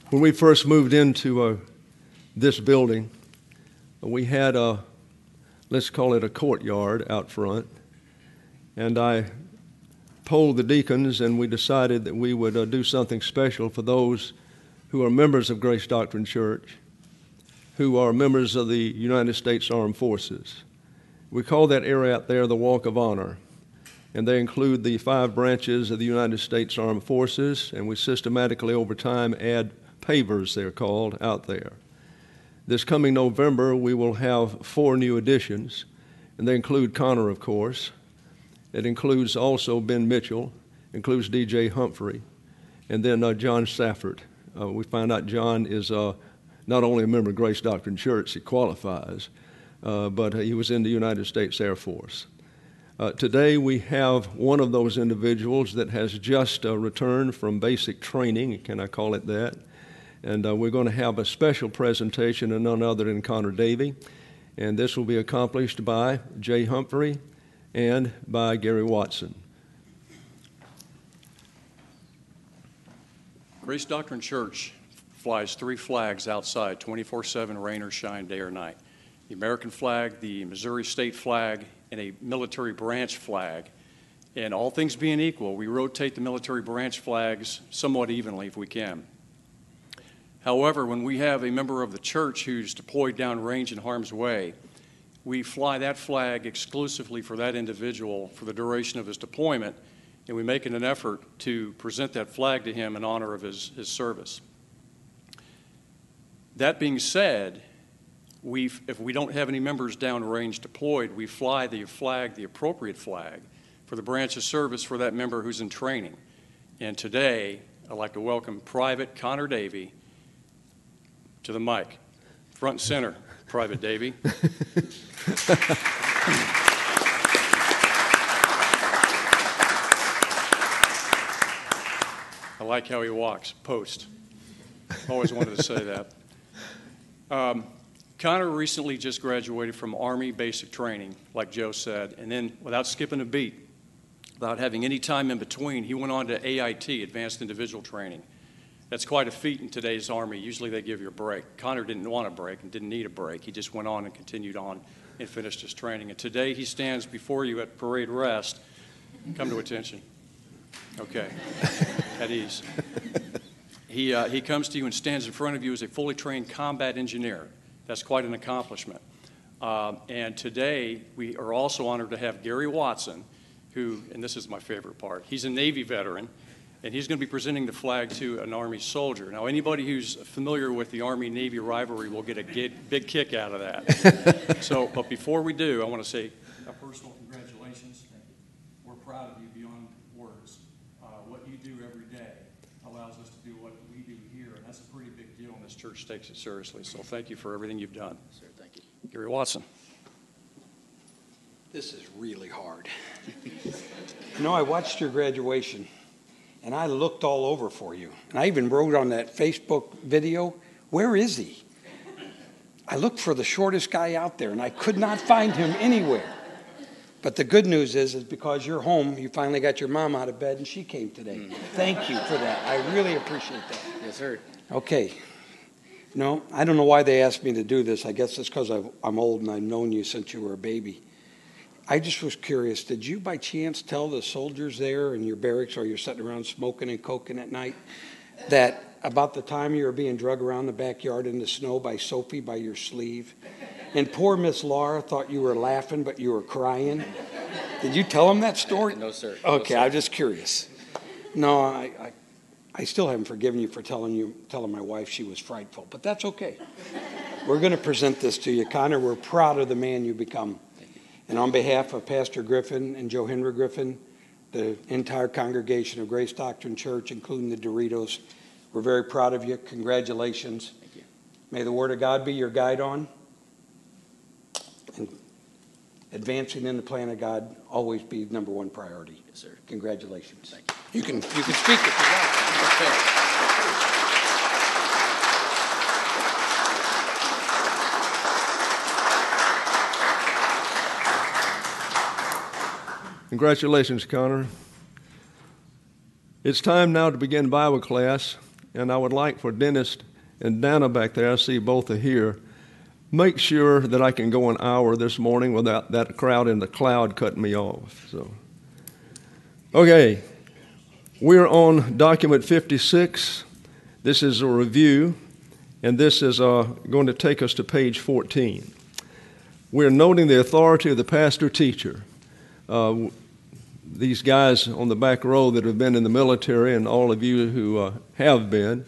When we first moved into this building, we had let's call it a courtyard out front, and I polled the deacons, and we decided that we would do something special for those who are members of Grace Doctrine Church, who are members of the United States Armed Forces. We call that area out there the Walk of Honor, and they include the 5 branches of the United States Armed Forces, and we systematically over time add pavers, they're called, out there. This coming November, we will have 4 new additions, and they include Connor, of course. It includes also Ben Mitchell, includes D.J. Humphrey, and then John Safford. We find out John is not only a member of Grace Doctrine Church, he qualifies, but he was in the United States Air Force. Today we have one of those individuals that has just returned from basic training, can I call it that? And we're going to have a special presentation of none other than Connor Davey, and this will be accomplished by Jay Humphrey and by Gary Watson. Grace Doctrine Church flies 3 flags outside 24/7, rain or shine, day or night. The American flag, the Missouri state flag, and a military branch flag. And all things being equal, we rotate the military branch flags somewhat evenly if we can. However, when we have a member of the church who's deployed downrange in harm's way, we fly that flag exclusively for that individual for the duration of his deployment, and we make it an effort to present that flag to him in honor of his service. That being said, if we don't have any members downrange deployed, we fly the flag, the appropriate flag, for the branch of service for that member who's in training. And today, I'd like to welcome Private Connor Davey to the mic. Front and center, Private Davey. I like how he walks, post. Always wanted to say that. Connor recently just graduated from Army basic training, like Joe said, and then without skipping a beat, without having any time in between, he went on to AIT, Advanced Individual Training. That's quite a feat in today's Army. Usually they give you a break. Connor didn't want a break and didn't need a break. He just went on and continued on and finished his training. And today he stands before you at parade rest. Come to attention. Okay, at ease. He comes to you and stands in front of you as a fully trained combat engineer. That's quite an accomplishment. And today we are also honored to have Gary Watson, who, and this is my favorite part, he's a Navy veteran, and he's going to be presenting the flag to an Army soldier. Now, anybody who's familiar with the Army-Navy rivalry will get a big kick out of that. But before we do, I want to say a personal congratulations. We're proud of you beyond words. What you do every day allows us to do what we do here, and that's a pretty big deal, and this church takes it seriously. So thank you for everything you've done. Sir, thank you. Gary Watson. This is really hard. You know, I watched your graduation, and I looked all over for you. And I even wrote on that Facebook video, where is he? I looked for the shortest guy out there, and I could not find him anywhere. But the good news is because you're home, you finally got your mom out of bed, and she came today. Thank you for that. I really appreciate that. Yes, sir. Okay. No, I don't know why they asked me to do this. I guess it's because I'm old and I've known you since you were a baby. I just was curious, did you by chance tell the soldiers there in your barracks, or you're sitting around smoking and coking at night, that about the time you were being drug around the backyard in the snow by Sophie by your sleeve, and poor Miss Laura thought you were laughing but you were crying? Did you tell them that story? No, sir. Okay, No, sir. I'm just curious. No, I still haven't forgiven you for telling my wife she was frightful, but that's okay. We're going to present this to you, Connor. We're proud of the man you become. And on behalf of Pastor Griffin and Joe Henry Griffin, the entire congregation of Grace Doctrine Church, including the Doritos, we're very proud of you. Congratulations. Thank you. May the Word of God be your guide on. And advancing in the plan of God always be number one priority. Yes, sir. Congratulations. Thank You can speak if you want. Okay. Congratulations, Connor. It's time now to begin Bible class, and I would like for Dennis and Dana back there, I see both are here, make sure that I can go an hour this morning without that crowd in the cloud cutting me off. So, okay, we're on document 56. This is a review, and this is going to take us to page 14. We're noting the authority of the pastor-teacher. These guys on the back row that have been in the military, and all of you who have been,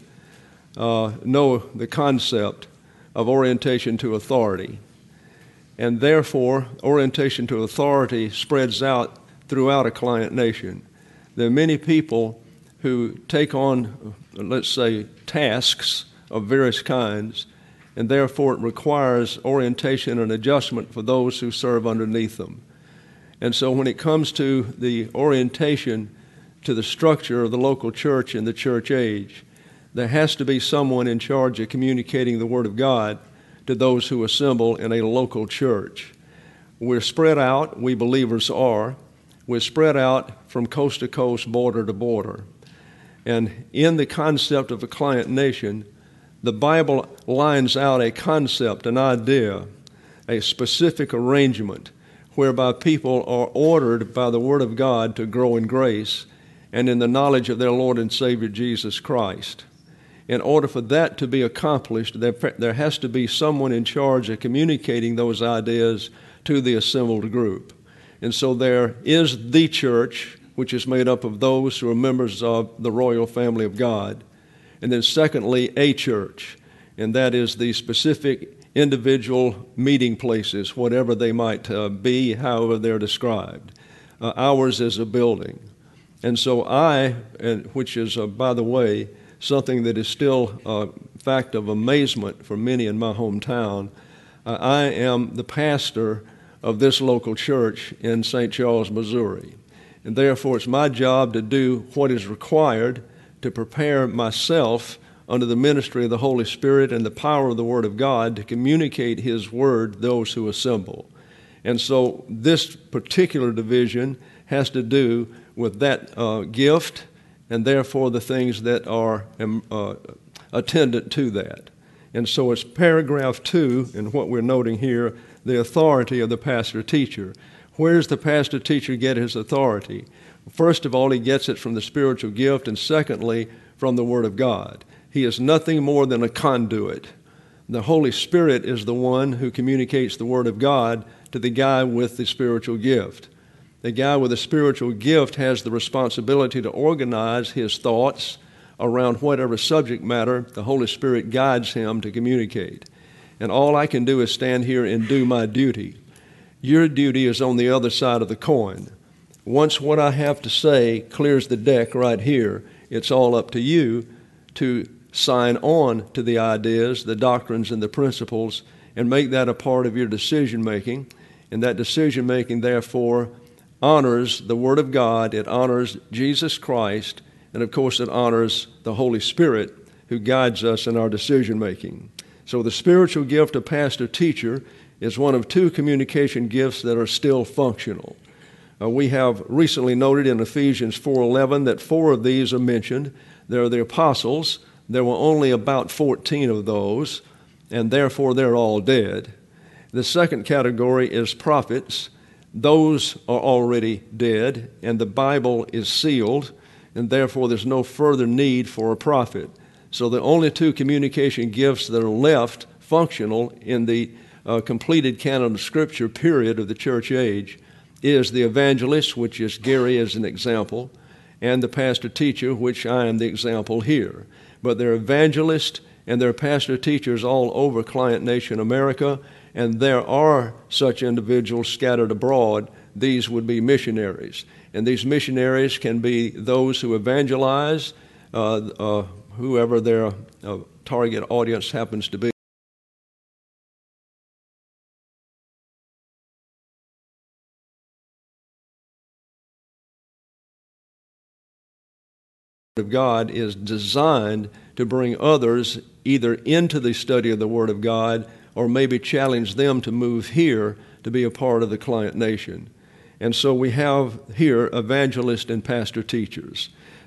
know the concept of orientation to authority. And therefore, orientation to authority spreads out throughout a client nation. There are many people who take on, let's say, tasks of various kinds, and therefore it requires orientation and adjustment for those who serve underneath them. And so when it comes to the orientation to the structure of the local church in the church age, there has to be someone in charge of communicating the Word of God to those who assemble in a local church. We're spread out, we believers are. We're spread out from coast to coast, border to border. And in the concept of a client nation, the Bible lines out a concept, an idea, a specific arrangement whereby people are ordered by the Word of God to grow in grace and in the knowledge of their Lord and Savior Jesus Christ. In order for that to be accomplished, there has to be someone in charge of communicating those ideas to the assembled group. And so there is the church, which is made up of those who are members of the royal family of God. And then secondly, a church, and that is the specific individual meeting places, whatever they might be, however they're described. Ours is a building. And so which is, by the way, something that is still a fact of amazement for many in my hometown, I am the pastor of this local church in St. Charles, Missouri. And therefore, it's my job to do what is required to prepare myself under the ministry of the Holy Spirit and the power of the Word of God to communicate His Word to those who assemble. And so this particular division has to do with that gift and therefore the things that are attendant to that. And so it's paragraph 2 in what we're noting here, the authority of the pastor-teacher. Where does the pastor-teacher get his authority? First of all, he gets it from the spiritual gift, and secondly, from the Word of God. He is nothing more than a conduit. The Holy Spirit is the one who communicates the Word of God to the guy with the spiritual gift. The guy with the spiritual gift has the responsibility to organize his thoughts around whatever subject matter the Holy Spirit guides him to communicate. And all I can do is stand here and do my duty. Your duty is on the other side of the coin. Once what I have to say clears the deck right here, it's all up to you to sign on to the ideas, the doctrines, and the principles, and make that a part of your decision-making. And that decision-making, therefore, honors the Word of God, it honors Jesus Christ, and of course it honors the Holy Spirit who guides us in our decision-making. So the spiritual gift of pastor-teacher is one of 2 communication gifts that are still functional. We have recently noted in Ephesians 4:11 that 4 of these are mentioned. There are the apostles. There were only about 14 of those, and therefore they're all dead. The second category is prophets. Those are already dead, and the Bible is sealed, and therefore there's no further need for a prophet. So the only 2 communication gifts that are left functional in the completed canon of Scripture period of the church age is the evangelist, which is Gary as an example, and the pastor-teacher, which I am the example here. But there are evangelists and there are pastor-teachers all over Client Nation America, and there are such individuals scattered abroad. These would be missionaries. And these missionaries can be those who evangelize, whoever their target audience happens to be. Of God is designed to bring others either into the study of the Word of God or maybe challenge them to move here to be a part of the Client Nation. And so we have here evangelist and pastor teachers.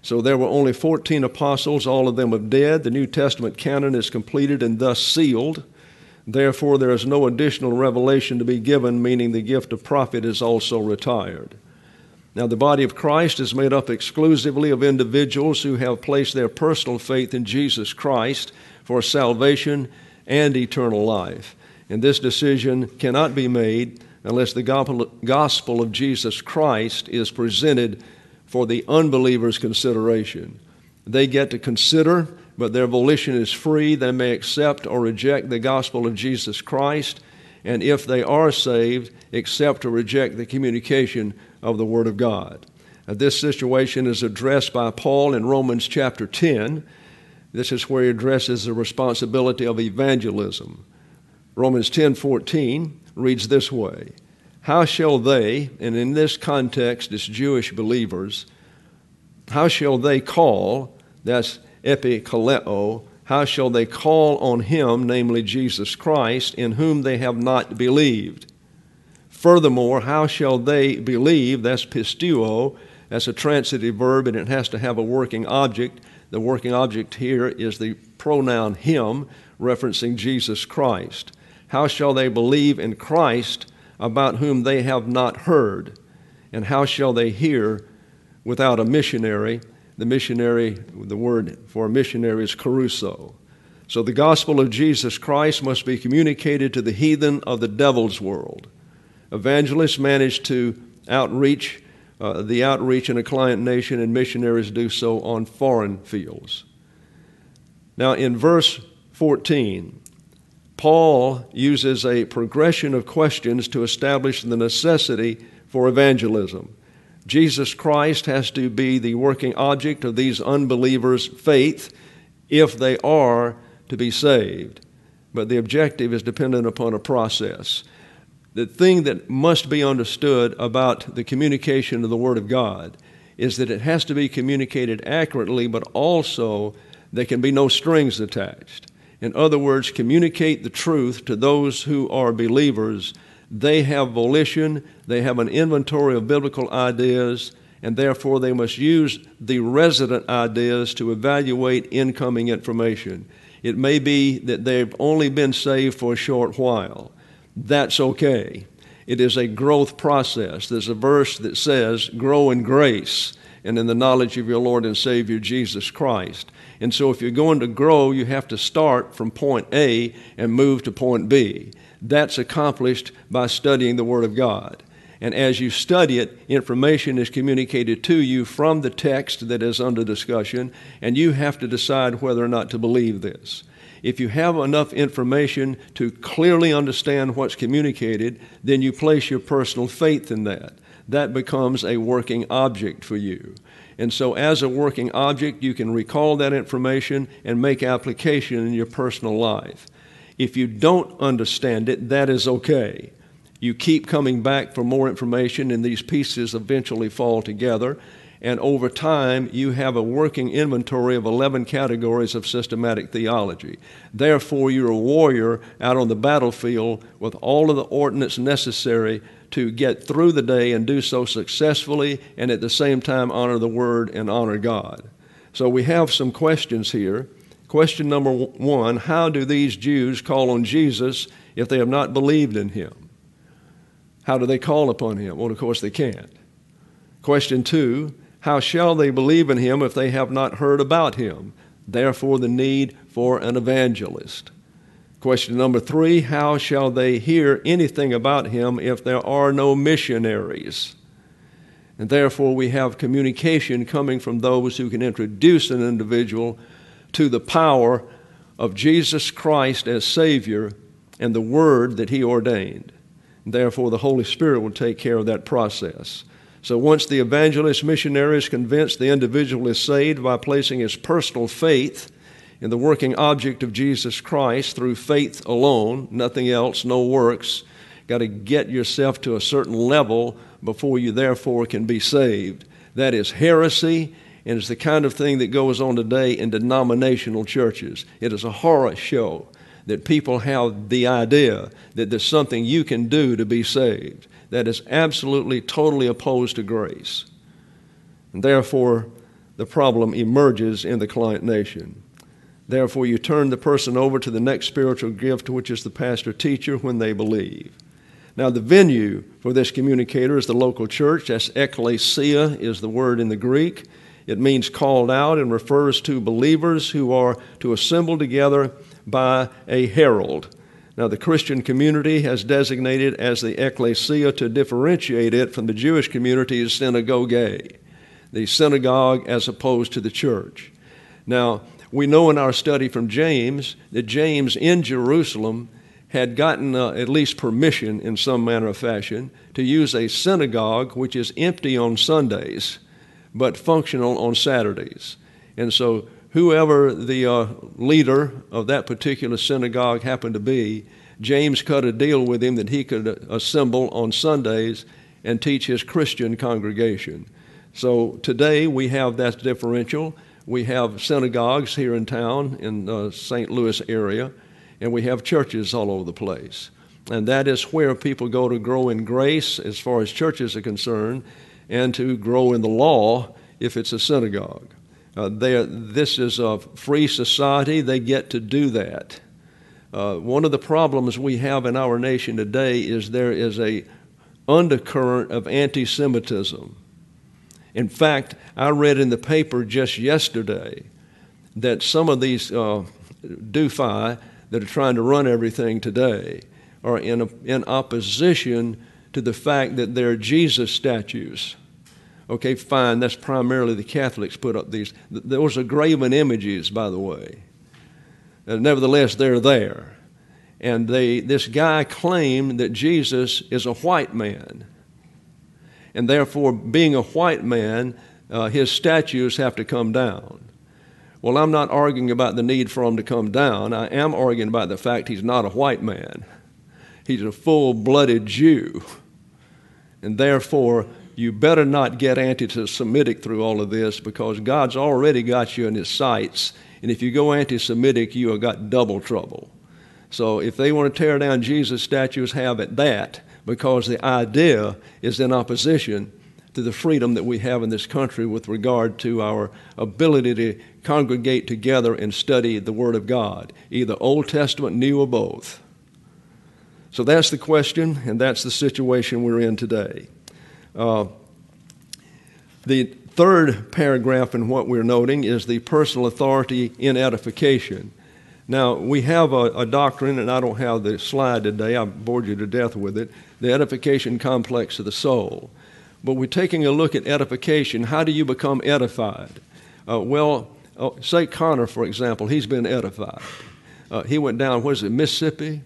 So there were only 14 apostles, all of them are dead. The New Testament canon is completed and thus sealed. Therefore, there is no additional revelation to be given, meaning the gift of prophet is also retired. Now, the body of Christ is made up exclusively of individuals who have placed their personal faith in Jesus Christ for salvation and eternal life. And this decision cannot be made unless the gospel of Jesus Christ is presented for the unbeliever's consideration. They get to consider, but their volition is free. They may accept or reject the gospel of Jesus Christ, and if they are saved, accept or reject the communication of the Word of God. This situation is addressed by Paul in Romans chapter 10. This is where he addresses the responsibility of evangelism. Romans 10:14 reads this way, "How shall they," and in this context it's Jewish believers, "how shall they call," that's epikaleo, "how shall they call on him, namely Jesus Christ, in whom they have not believed? Furthermore, how shall they believe," that's pisteuo, that's a transitive verb and it has to have a working object. The working object here is the pronoun him, referencing Jesus Christ. "How shall they believe in Christ, about whom they have not heard? And how shall they hear without a missionary?" The missionary, the word for a missionary is kerusso. So the gospel of Jesus Christ must be communicated to the heathen of the devil's world. Evangelists manage to outreach in a client nation, and missionaries do so on foreign fields. Now in verse 14, Paul uses a progression of questions to establish the necessity for evangelism. Jesus Christ has to be the working object of these unbelievers' faith if they are to be saved. But the objective is dependent upon a process. The thing that must be understood about the communication of the Word of God is that it has to be communicated accurately, but also there can be no strings attached. In other words, communicate the truth to those who are believers. They have volition, they have an inventory of biblical ideas, and therefore they must use the resident ideas to evaluate incoming information. It may be that they've only been saved for a short while. That's okay. It is a growth process. There's a verse that says, "Grow in grace and in the knowledge of your Lord and Savior Jesus Christ." And so if you're going to grow, you have to start from point A and move to point B. That's accomplished by studying the Word of God. And as you study it, information is communicated to you from the text that is under discussion, and you have to decide whether or not to believe this. If you have enough information to clearly understand what's communicated, then you place your personal faith in that. That becomes a working object for you. And so as a working object, you can recall that information and make application in your personal life. If you don't understand it, that is okay. You keep coming back for more information, and these pieces eventually fall together. And over time, you have a working inventory of 11 categories of systematic theology. Therefore, you're a warrior out on the battlefield with all of the ordnance necessary to get through the day and do so successfully, and at the same time honor the Word and honor God. So we have some questions here. Question number 1, how do these Jews call on Jesus if they have not believed in him? How do they call upon him? Well, of course, they can't. Question 2, how shall they believe in him if they have not heard about him? Therefore, the need for an evangelist. Question number 3, how shall they hear anything about him if there are no missionaries? And therefore, we have communication coming from those who can introduce an individual to the power of Jesus Christ as Savior and the Word that he ordained. Therefore, the Holy Spirit will take care of that process. So once the evangelist missionary is convinced the individual is saved by placing his personal faith in the working object of Jesus Christ through faith alone, nothing else, no works, got to get yourself to a certain level before you therefore can be saved. That is heresy, and it's the kind of thing that goes on today in denominational churches. It is a horror show that people have the idea that there's something you can do to be saved. That is absolutely, totally opposed to grace. And therefore, the problem emerges in the client nation. Therefore, you turn the person over to the next spiritual gift, which is the pastor-teacher, when they believe. Now, the venue for this communicator is the local church. That's ekklesia is the word in the Greek. It means called out and refers to believers who are to assemble together by a herald. Now, the Christian community has designated as the ekklesia to differentiate it from the Jewish community as synagoge, the synagogue as opposed to the church. Now, we know in our study from James that James in Jerusalem had gotten at least permission in some manner of fashion to use a synagogue which is empty on Sundays but functional on Saturdays. And so whoever the leader of that particular synagogue happened to be, James cut a deal with him that he could assemble on Sundays and teach his Christian congregation. So today we have that differential. We have synagogues here in town in the St. Louis area, and we have churches all over the place. And that is where people go to grow in grace as far as churches are concerned, and to grow in the law if it's a synagogue. This is a free society. They get to do that. One of the problems we have in our nation today is there is a undercurrent of anti-Semitism. In fact, I read in the paper just yesterday that some of these doofi that are trying to run everything today are in opposition to the fact that there are Jesus statues. Okay, fine, that's primarily the Catholics put up these. Those are graven images, by the way. Nevertheless, they're there. And this guy claimed that Jesus is a white man. And therefore, being a white man, his statues have to come down. Well, I'm not arguing about the need for him to come down. I am arguing about the fact he's not a white man. He's a full-blooded Jew. And therefore, you better not get anti-Semitic through all of this, because God's already got you in his sights. And if you go anti-Semitic, you have got double trouble. So if they want to tear down Jesus statues, have at that, because the idea is in opposition to the freedom that we have in this country with regard to our ability to congregate together and study the Word of God, either Old Testament, New, or both. So that's the question, and that's the situation we're in today. The third paragraph in what we're noting is the personal authority in edification. Now, we have a doctrine, and I don't have the slide today. I bored you to death with it, the edification complex of the soul. But we're taking a look at edification. How do you become edified? Say Connor, for example, he's been edified. He went down, what is it, Mississippi?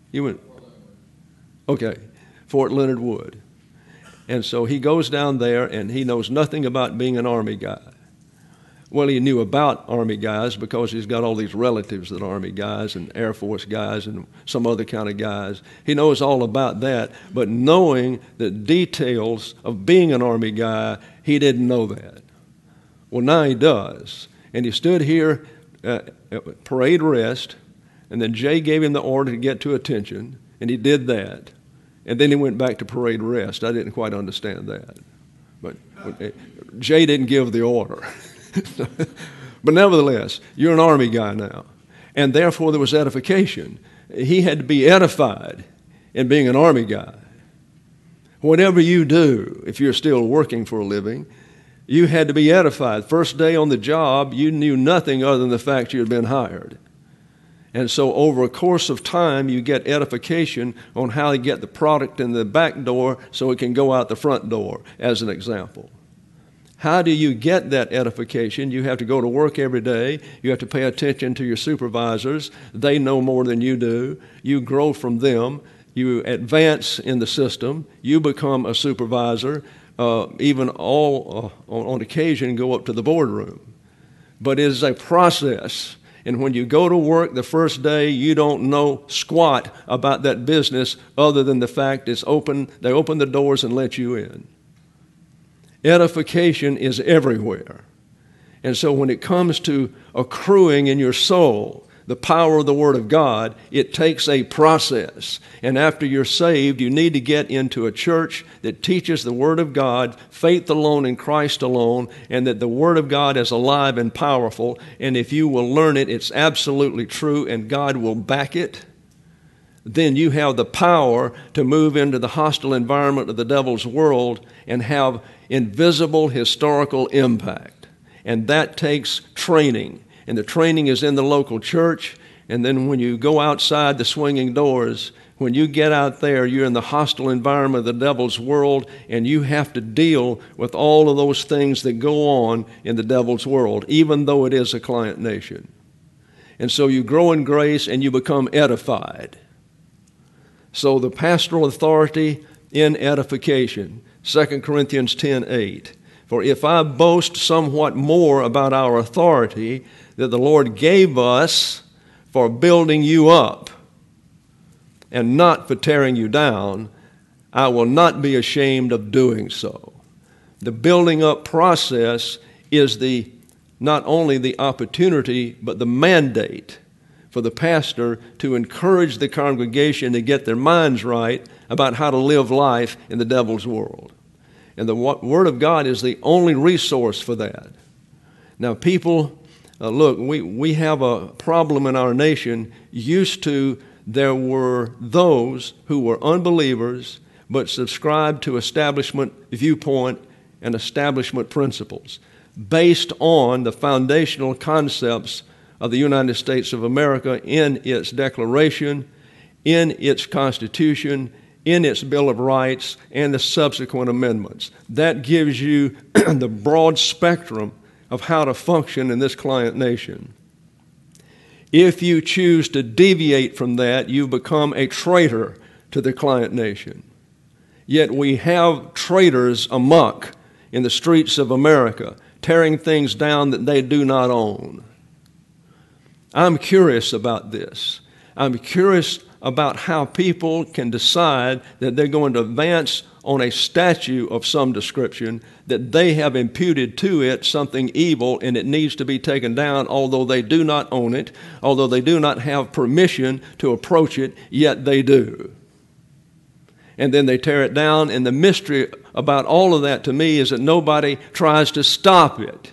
Fort Leonard Wood. And so he goes down there, and he knows nothing about being an Army guy. Well, he knew about Army guys because he's got all these relatives that are Army guys and Air Force guys and some other kind of guys. He knows all about that, but knowing the details of being an Army guy, he didn't know that. Well, now he does. And he stood here at parade rest, and then Jay gave him the order to get to attention, and he did that. And then he went back to parade rest. I didn't quite understand that. But Jay didn't give the order. But nevertheless, you're an Army guy now. And therefore there was edification. He had to be edified in being an Army guy. Whatever you do, if you're still working for a living, you had to be edified. First day on the job, you knew nothing other than the fact you had been hired. And so over a course of time, you get edification on how to get the product in the back door so it can go out the front door, as an example. How do you get that edification? You have to go to work every day. You have to pay attention to your supervisors. They know more than you do. You grow from them. You advance in the system. You become a supervisor. Even on occasion, go up to the boardroom. But it is a process. And when you go to work the first day, you don't know squat about that business other than the fact it's open. They open the doors and let you in. Edification is everywhere. And so when it comes to accruing in your soul, the power of the Word of God, it takes a process. And after you're saved, you need to get into a church that teaches the Word of God, faith alone in Christ alone, and that the Word of God is alive and powerful. And if you will learn it, it's absolutely true, and God will back it. Then you have the power to move into the hostile environment of the devil's world and have invisible historical impact. And that takes training. And the training is in the local church. And then when you go outside the swinging doors, when you get out there, you're in the hostile environment of the devil's world, and you have to deal with all of those things that go on in the devil's world, even though it is a client nation. And so you grow in grace and you become edified. So the pastoral authority in edification, 2 Corinthians 10:8. For if I boast somewhat more about our authority that the Lord gave us for building you up and not for tearing you down, I will not be ashamed of doing so. The building up process is not only the opportunity, but the mandate for the pastor to encourage the congregation to get their minds right about how to live life in the devil's world. And the Word of God is the only resource for that. Now, people, look, we have a problem in our nation. There were those who were unbelievers but subscribed to establishment viewpoint and establishment principles based on the foundational concepts of the United States of America in its Declaration, in its Constitution, in its Bill of Rights, and the subsequent amendments. That gives you the broad spectrum of how to function in this client nation. If you choose to deviate from that, you become a traitor to the client nation. Yet we have traitors amok in the streets of America, tearing things down that they do not own. I'm curious about this. I'm curious about how people can decide that they're going to advance on a statue of some description, that they have imputed to it something evil and it needs to be taken down, although they do not own it, although they do not have permission to approach it, yet they do. And then they tear it down, and the mystery about all of that to me is that nobody tries to stop it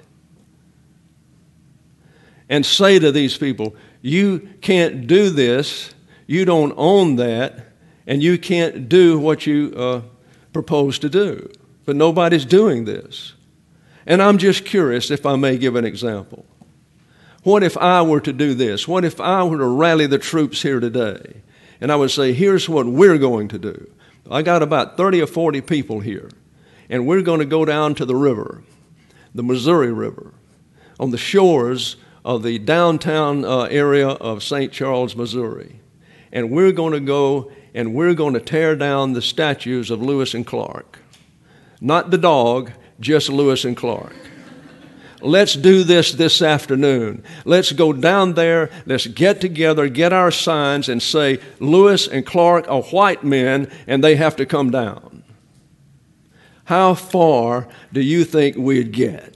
and say to these people, you can't do this, you don't own that, and you can't do what you propose to do. But nobody's doing this. And I'm just curious, if I may give an example. What if I were to do this? What if I were to rally the troops here today? And I would say, here's what we're going to do. I got about 30 or 40 people here, and we're going to go down to the river, the Missouri River, on the shores of the downtown area of St. Charles, Missouri. And we're going to go and we're going to tear down the statues of Lewis and Clark. Not the dog, just Lewis and Clark. Let's do this afternoon. Let's go down there, let's get together, get our signs and say, Lewis and Clark are white men and they have to come down. How far do you think we'd get?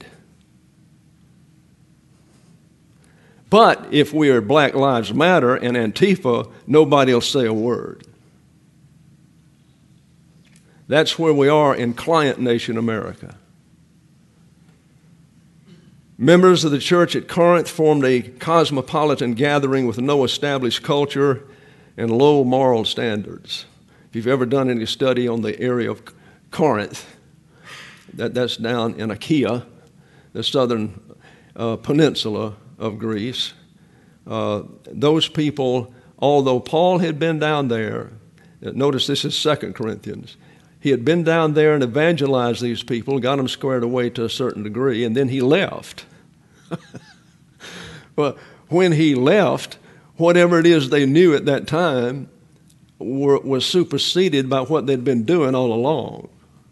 But if we are Black Lives Matter and Antifa, nobody will say a word. That's where we are in client nation America. Members of the church at Corinth formed a cosmopolitan gathering with no established culture and low moral standards. If you've ever done any study on the area of Corinth, that's down in Achaia, the southern peninsula of Greece. Those people, although Paul had been down there, notice this is 2 Corinthians, he had been down there and evangelized these people, got them squared away to a certain degree, and then he left. Well, when he left, whatever it is they knew at that time was superseded by what they'd been doing all along.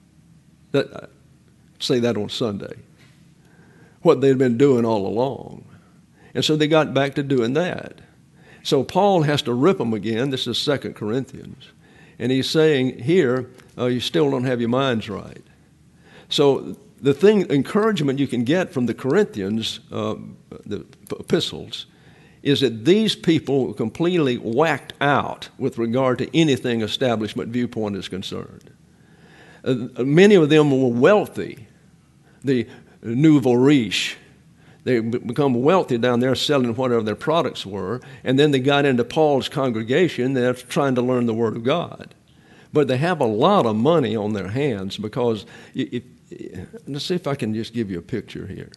Say that on Sunday. What they'd been doing all along. And so they got back to doing that. So Paul has to rip them again. This is 2 Corinthians. And he's saying here, you still don't have your minds right. So the encouragement you can get from the Corinthians, the epistles, is that these people were completely whacked out with regard to anything establishment viewpoint is concerned. Many of them were wealthy, the nouveau riche. They become wealthy down there selling whatever their products were, and then they got into Paul's congregation. They're trying to learn the Word of God. But they have a lot of money on their hands because, let's see if I can just give you a picture here.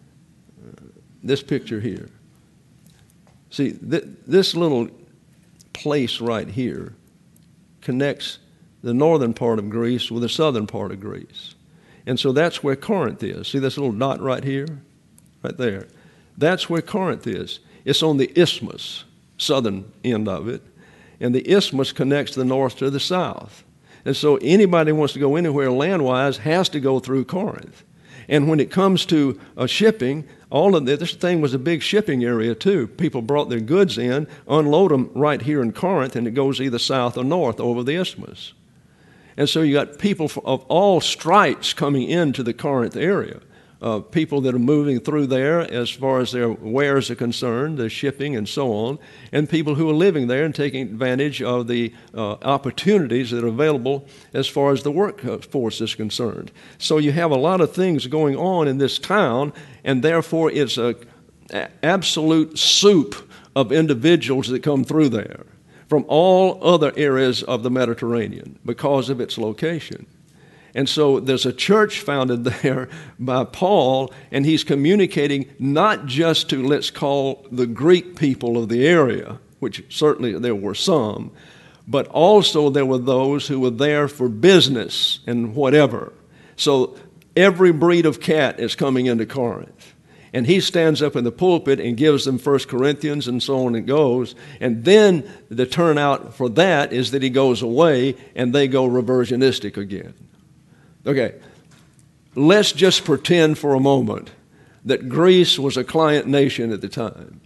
This picture here. See, this little place right here connects the northern part of Greece with the southern part of Greece. And so that's where Corinth is. See this little dot right here? Right there. That's where Corinth is. It's on the isthmus, southern end of it. And the isthmus connects the north to the south. And so anybody who wants to go anywhere land-wise has to go through Corinth. And when it comes to shipping, all of this thing was a big shipping area too. People brought their goods in, unload them right here in Corinth, and it goes either south or north over the isthmus. And so you got people of all stripes coming into the Corinth area. People that are moving through there as far as their wares are concerned, the shipping and so on, and people who are living there and taking advantage of the opportunities that are available as far as the workforce is concerned. So you have a lot of things going on in this town, and therefore it's an absolute soup of individuals that come through there from all other areas of the Mediterranean because of its location. And so there's a church founded there by Paul, and he's communicating not just to, let's call, the Greek people of the area, which certainly there were some, but also there were those who were there for business and whatever. So every breed of cat is coming into Corinth. And he stands up in the pulpit and gives them 1 Corinthians, and so on it goes. And then the turnout for that is that he goes away and they go reversionistic again. Okay, let's just pretend for a moment that Greece was a client nation at the time.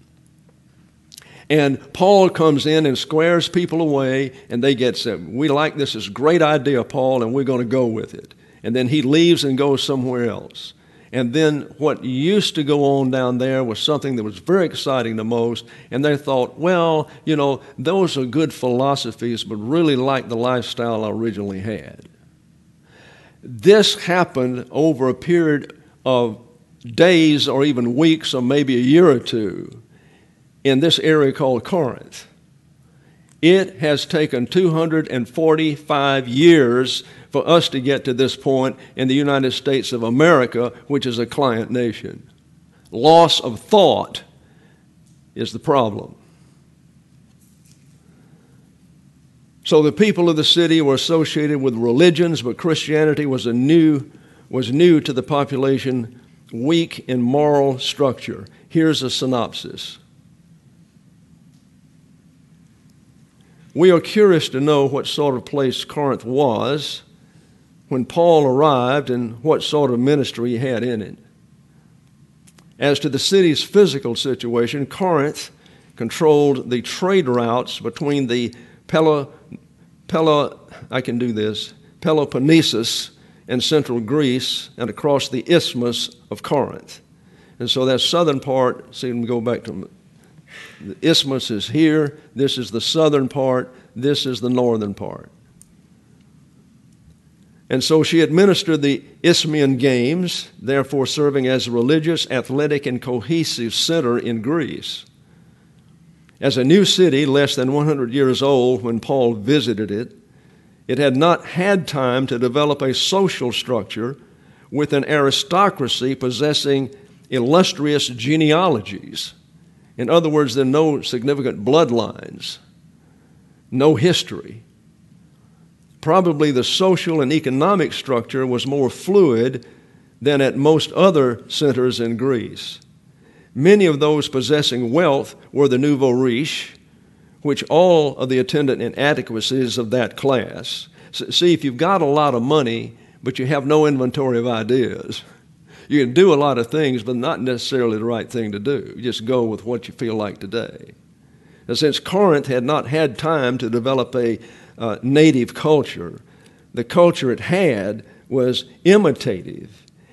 And Paul comes in and squares people away, and they get said, we like this, is a great idea, Paul, and we're going to go with it. And then he leaves and goes somewhere else. And then what used to go on down there was something that was very exciting the most, and they thought, well, you know, those are good philosophies, but really like the lifestyle I originally had. This happened over a period of days or even weeks or maybe a year or two in this area called Corinth. It has taken 245 years for us to get to this point in the United States of America, which is a client nation. Loss of thought is the problem. So the people of the city were associated with religions, but Christianity was new to the population, weak in moral structure. Here's a synopsis. We are curious to know what sort of place Corinth was when Paul arrived and what sort of ministry he had in it. As to the city's physical situation, Corinth controlled the trade routes between the Peloponnesus and central Greece and across the isthmus of Corinth. And so that southern part, see, let me go back to the isthmus is here, this is the southern part, this is the northern part. And so she administered the Isthmian Games, therefore serving as a religious, athletic, and cohesive center in Greece. As a new city, less than 100 years old when Paul visited it, it had not had time to develop a social structure with an aristocracy possessing illustrious genealogies. In other words, there are no significant bloodlines, no history. Probably the social and economic structure was more fluid than at most other centers in Greece. Many of those possessing wealth were the nouveau riche, which all of the attendant inadequacies of that class. See, if you've got a lot of money, but you have no inventory of ideas, you can do a lot of things, but not necessarily the right thing to do. You just go with what you feel like today. And since Corinth had not had time to develop a native culture, the culture it had was imitative.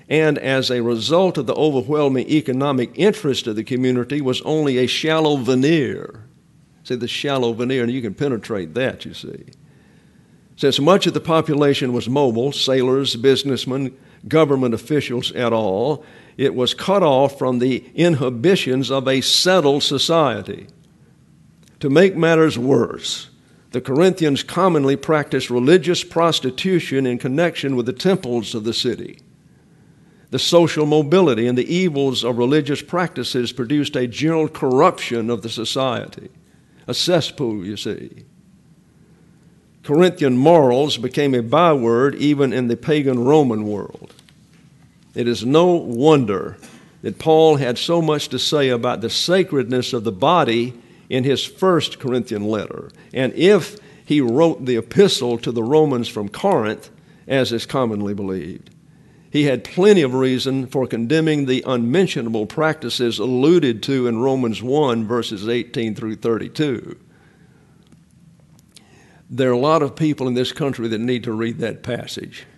and as a result of the overwhelming economic interest of the community, was only a shallow veneer. See, the shallow veneer, and you can penetrate that, you see. Since much of the population was mobile, sailors, businessmen, government officials et al., it was cut off from the inhibitions of a settled society. To make matters worse, the Corinthians commonly practiced religious prostitution in connection with the temples of the city. The social mobility and the evils of religious practices produced a general corruption of the society, a cesspool, you see. Corinthian morals became a byword even in the pagan Roman world. It is no wonder that Paul had so much to say about the sacredness of the body in his first Corinthian letter. And if he wrote the epistle to the Romans from Corinth, as is commonly believed, he had plenty of reason for condemning the unmentionable practices alluded to in Romans 1, verses 18 through 32. There are a lot of people in this country that need to read that passage.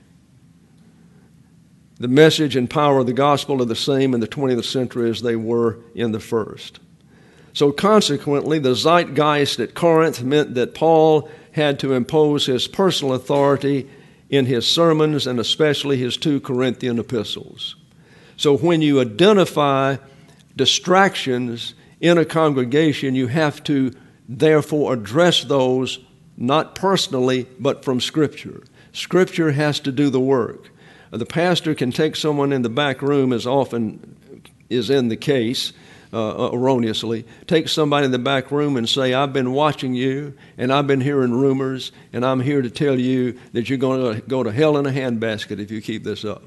The message and power of the gospel are the same in the 20th century as they were in the first. So consequently, the zeitgeist at Corinth meant that Paul had to impose his personal authority in his sermons and especially his 2 Corinthian epistles. So when you identify distractions in a congregation, you have to therefore address those not personally, but from Scripture. Scripture has to do the work. The pastor can take someone in the back room, as often is in the case, erroneously, take somebody in the back room and say, I've been watching you, and I've been hearing rumors, and I'm here to tell you that you're going to go to hell in a handbasket if you keep this up.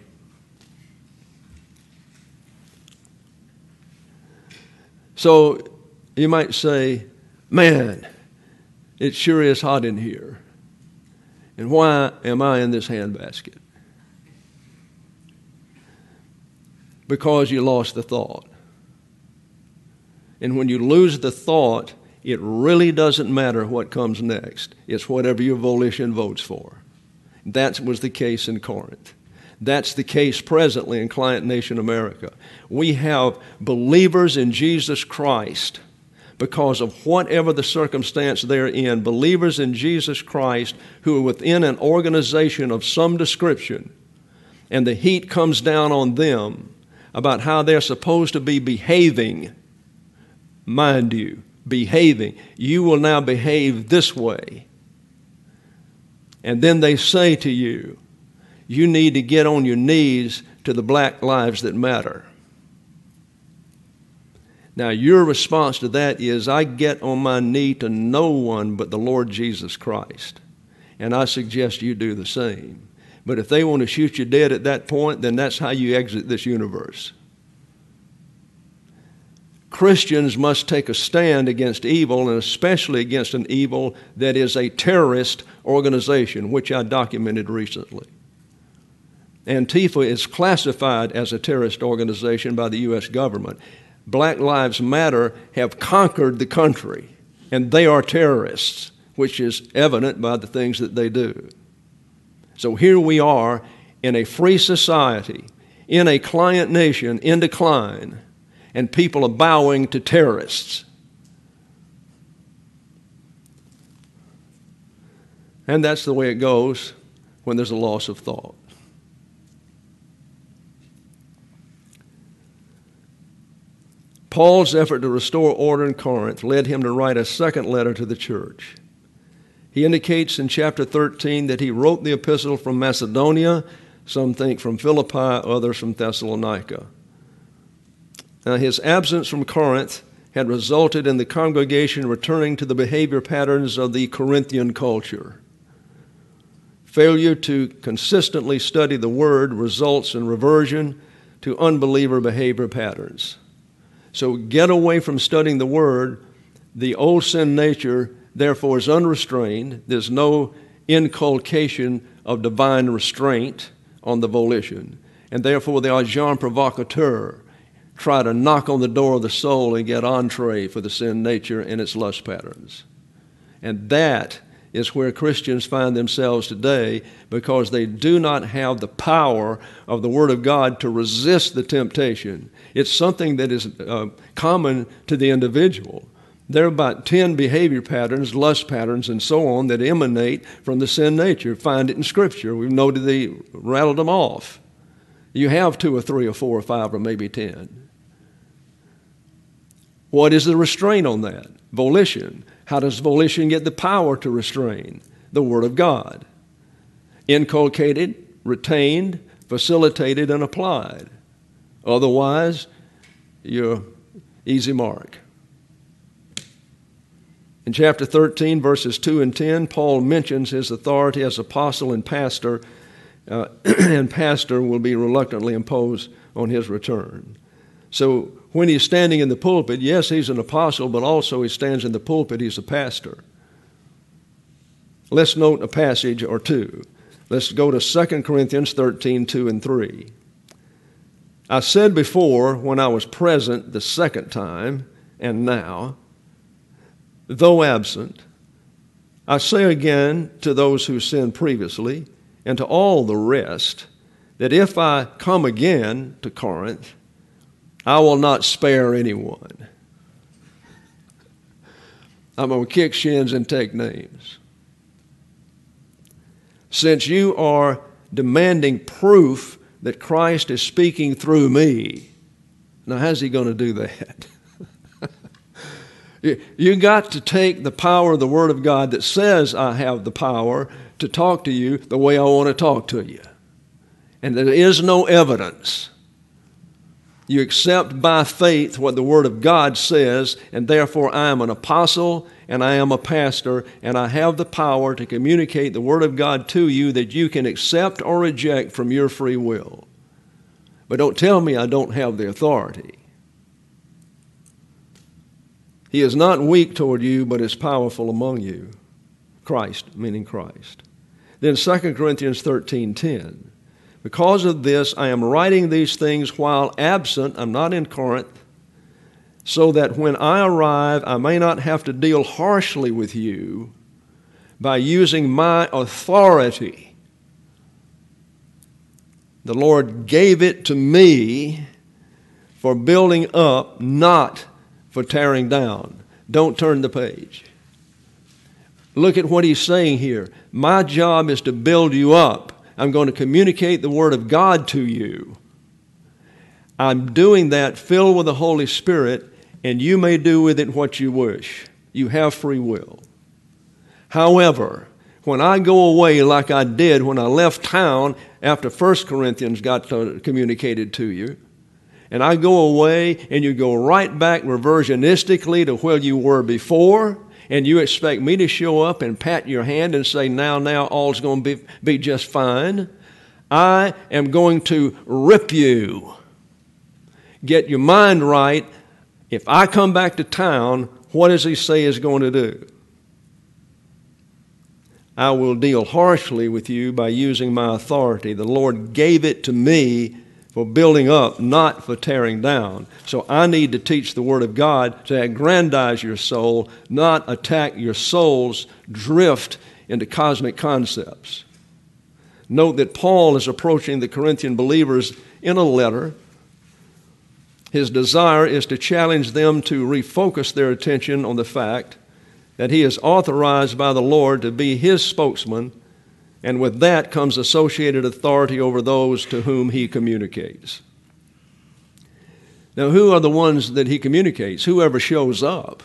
So you might say, man, it sure is hot in here. And why am I in this handbasket? Because you lost the thought. And when you lose the thought, it really doesn't matter what comes next. It's whatever your volition votes for. That was the case in Corinth. That's the case presently in Client Nation America. We have believers in Jesus Christ because of whatever the circumstance they're in, believers in Jesus Christ who are within an organization of some description, and the heat comes down on them about how they're supposed to be behaving. Mind you, behaving. You will now behave this way. And then they say to you, you need to get on your knees to the black lives that matter. Now, your response to that is, I get on my knee to no one but the Lord Jesus Christ. And I suggest you do the same. But if they want to shoot you dead at that point, then that's how you exit this universe. Christians must take a stand against evil, and especially against an evil that is a terrorist organization, which I documented recently. Antifa is classified as a terrorist organization by the U.S. government. Black Lives Matter have conquered the country, and they are terrorists, which is evident by the things that they do. So here we are in a free society, in a client nation in decline, and people are bowing to terrorists. And that's the way it goes when there's a loss of thought. Paul's effort to restore order in Corinth led him to write a second letter to the church. He indicates in chapter 13 that he wrote the epistle from Macedonia, some think from Philippi, others from Thessalonica. Now, his absence from Corinth had resulted in the congregation returning to the behavior patterns of the Corinthian culture. Failure to consistently study the Word results in reversion to unbeliever behavior patterns. So get away from studying the Word. The old sin nature, therefore, is unrestrained. There's no inculcation of divine restraint on the volition. And therefore, the agent provocateur try to knock on the door of the soul and get entree for the sin nature and its lust patterns. And that is where Christians find themselves today, because they do not have the power of the Word of God to resist the temptation. It's something that is common to the individual. There are about 10 behavior patterns, lust patterns, and so on that emanate from the sin nature. Find it in Scripture. We've noted rattled them off. You have 2 or 3 or 4 or 5 or maybe 10. What is the restraint on that? Volition. How does volition get the power to restrain? The Word of God. Inculcated, retained, facilitated, and applied. Otherwise, you're easy mark. In chapter 13, verses 2 and 10, Paul mentions his authority as apostle and pastor will be reluctantly imposed on his return. So when he's standing in the pulpit, yes, he's an apostle, but also he stands in the pulpit, he's a pastor. Let's note a passage or two. Let's go to 2 Corinthians 13, 2 and 3. I said before, when I was present the second time, and now, though absent, I say again to those who sinned previously, and to all the rest, that if I come again to Corinth, I will not spare anyone. I'm going to kick shins and take names. Since you are demanding proof that Christ is speaking through me, now how's he going to do that? You got to take the power of the Word of God that says I have the power to talk to you the way I want to talk to you. And there is no evidence. You accept by faith what the Word of God says, and therefore I am an apostle and I am a pastor, and I have the power to communicate the Word of God to you that you can accept or reject from your free will. But don't tell me I don't have the authority. He is not weak toward you, but is powerful among you. Christ, meaning Christ. Then 2 Corinthians 13:10. Because of this, I am writing these things while absent. I'm not in Corinth, so that when I arrive, I may not have to deal harshly with you by using my authority. The Lord gave it to me for building up, not for tearing down. Don't turn the page. Look at what he's saying here. My job is to build you up. I'm going to communicate the Word of God to you. I'm doing that filled with the Holy Spirit, and you may do with it what you wish. You have free will. However, when I go away like I did when I left town after 1 Corinthians got communicated to you, and I go away and you go right back reversionistically to where you were before, and you expect me to show up and pat your hand and say, now, all's going to be just fine. I am going to rip you. Get your mind right. If I come back to town, what does he say is going to do? I will deal harshly with you by using my authority. The Lord gave it to me for building up, not for tearing down. So I need to teach the Word of God to aggrandize your soul, not attack your soul's drift into cosmic concepts. Note that Paul is approaching the Corinthian believers in a letter. His desire is to challenge them to refocus their attention on the fact that he is authorized by the Lord to be his spokesman, and with that comes associated authority over those to whom he communicates. Now, who are the ones that he communicates? Whoever shows up.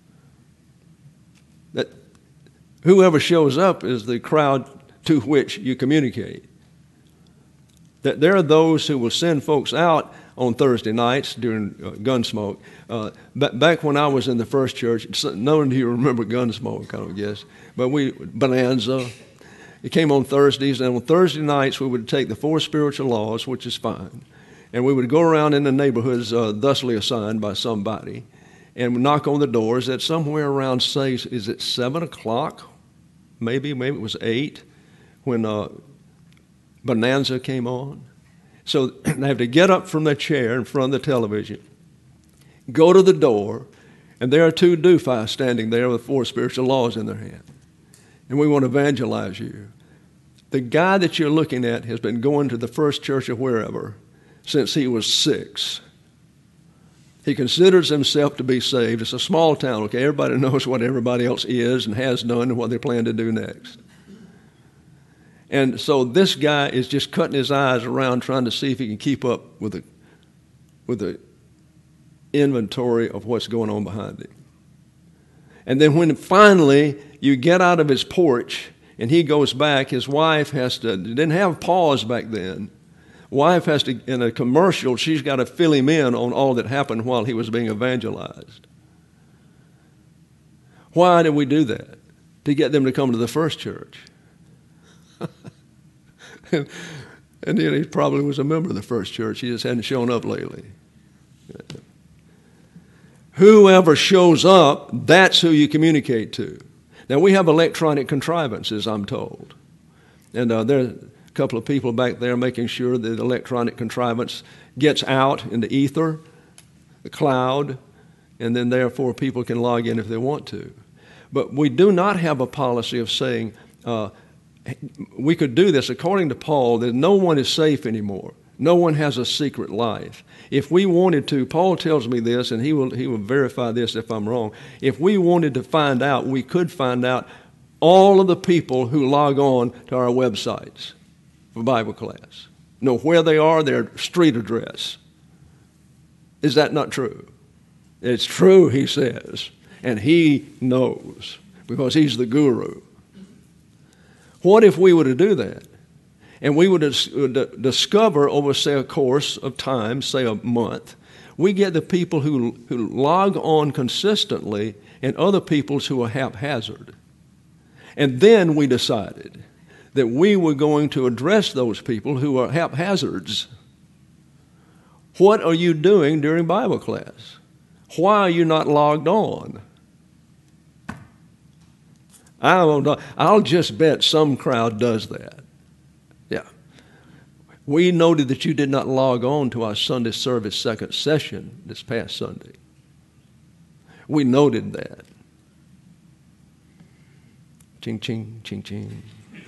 Whoever shows up is the crowd to which you communicate. That there are those who will send folks out on Thursday nights during Gunsmoke. Back when I was in the first church, none of you remember Gunsmoke, I don't guess, but Bonanza. It came on Thursdays, and on Thursday nights we would take the 4 spiritual laws, which is fine, and we would go around in the neighborhoods thusly assigned by somebody, and would knock on the doors at somewhere around, say, is it 7 o'clock? Maybe it was 8 when Bonanza came on. So they have to get up from their chair in front of the television, go to the door, and there are 2 doofi standing there with 4 spiritual laws in their hand. and we want to evangelize you. The guy that you're looking at has been going to the First Church or wherever since he was 6. He considers himself to be saved. It's a small town, okay? Everybody knows what everybody else is and has done and what they plan to do next. And so this guy is just cutting his eyes around trying to see if he can keep up with the inventory of what's going on behind him. And then when finally you get out of his porch and he goes back, his wife has to, didn't have pause back then. Wife has to, in a commercial, she's got to fill him in on all that happened while he was being evangelized. Why did we do that? To get them to come to the First Church. and then he probably was a member of the First Church. He just hadn't shown up lately. Whoever shows up, that's who you communicate to. Now, we have electronic contrivances, I'm told. And there are a couple of people back there making sure that the electronic contrivance gets out in the ether, the cloud, and then therefore people can log in if they want to. But we do not have a policy of saying, we could do this. According to Paul, that no one is safe anymore. No one has a secret life. If we wanted to, Paul tells me this, and he will verify this if I'm wrong. If we wanted to find out, we could find out all of the people who log on to our websites for Bible class. Know where they are, their street address. Is that not true? It's true, he says, and he knows because he's the guru. What if we were to do that? And we would discover over, say, a course of time, say a month, we get the people who log on consistently and other peoples who are haphazard. And then we decided that we were going to address those people who are haphazards. What are you doing during Bible class? Why are you not logged on? I'll just bet some crowd does that. Yeah. We noted that you did not log on to our Sunday service second session this past Sunday. We noted that. Ching, ching, ching, ching.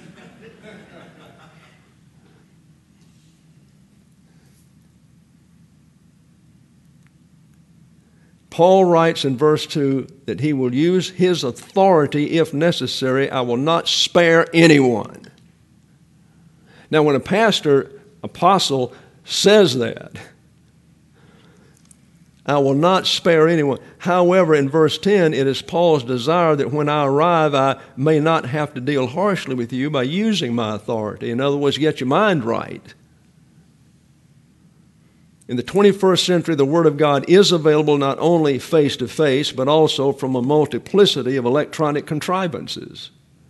Paul writes in verse 2 that he will use his authority if necessary. I will not spare anyone. Now, when a pastor, apostle, says that, I will not spare anyone. However, in verse 10, it is Paul's desire that when I arrive, I may not have to deal harshly with you by using my authority. In other words, get your mind right. In the 21st century, the Word of God is available not only face-to-face, but also from a multiplicity of electronic contrivances.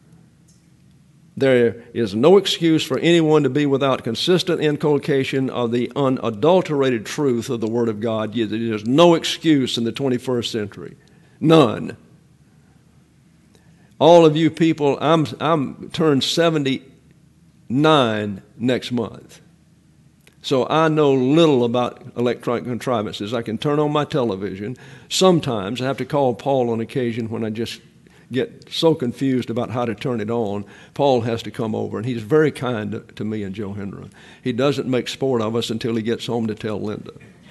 There is no excuse for anyone to be without consistent inculcation of the unadulterated truth of the Word of God. There's no excuse in the 21st century. None. All of you people, I'm turned 79 next month. So I know little about electronic contrivances. I can turn on my television. Sometimes I have to call Paul on occasion when I just get so confused about how to turn it on. Paul has to come over, and he's very kind to me and Joe Henry. He doesn't make sport of us until he gets home to tell Linda.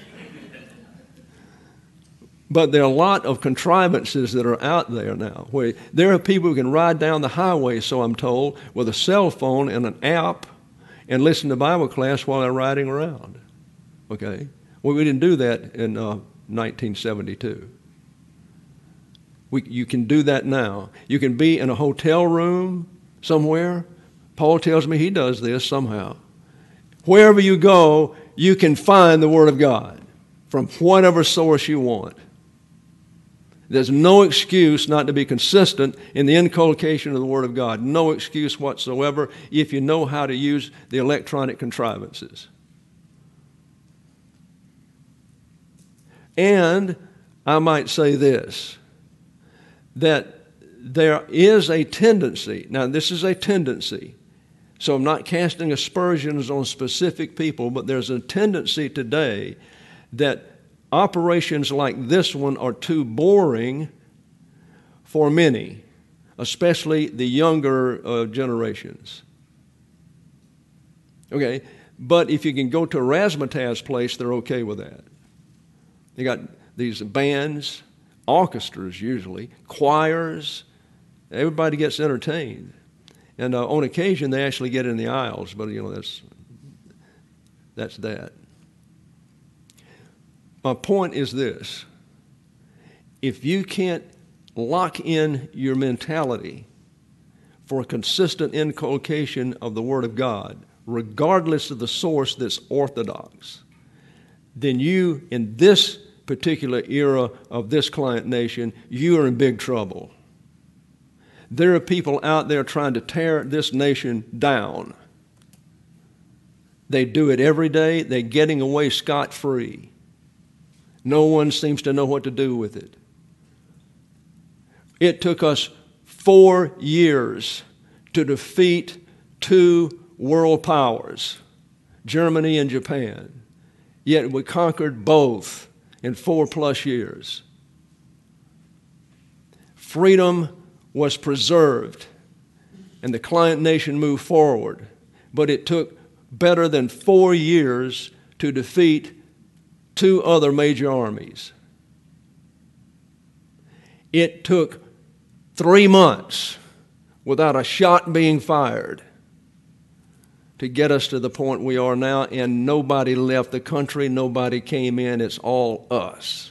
But there are a lot of contrivances that are out there now, where there are people who can ride down the highway, so I'm told, with a cell phone and an app, and listen to Bible class while they're riding around. Okay? Well, we didn't do that in 1972. You can do that now. You can be in a hotel room somewhere. Paul tells me he does this somehow. Wherever you go, you can find the Word of God from whatever source you want. There's no excuse not to be consistent in the inculcation of the Word of God. No excuse whatsoever if you know how to use the electronic contrivances. And I might say this, that there is a tendency, now this is a tendency, so I'm not casting aspersions on specific people, but there's a tendency today that operations like this one are too boring for many. especially the younger generations. Okay, but if you can go to a razzmatazz place, they're okay with that. They got these bands, orchestras usually, choirs. Everybody gets entertained. And on occasion, they actually get in the aisles, but, that's that. My point is this. If you can't lock in your mentality for a consistent inculcation of the Word of God, regardless of the source that's orthodox, then you, in this particular era of this client nation, you are in big trouble. There are people out there trying to tear this nation down. They do it every day. They're getting away scot-free. No one seems to know what to do with it. It took us 4 years to defeat 2 world powers, Germany and Japan. Yet we conquered both in 4+ years. Freedom was preserved, and the client nation moved forward. But it took better than 4 years to defeat 2 other major armies. It took 3 months without a shot being fired to get us to the point we are now, and nobody left the country, nobody came in, it's all us.